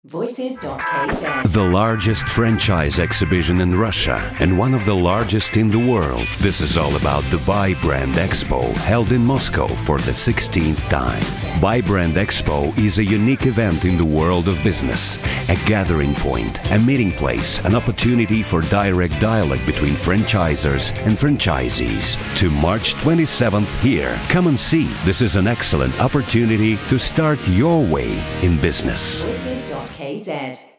Voices.kz. The largest franchise exhibition in Russia and one of the largest in the world. This is all about the Buy Brand Expo, held in Moscow for the 16th time. Buy Brand Expo is a unique event in the world of business, a gathering point, a meeting place, an opportunity for direct dialogue between franchisors and franchisees. To March 27th here. Come and see. This is an excellent opportunity to start your way in business. Voices.kz.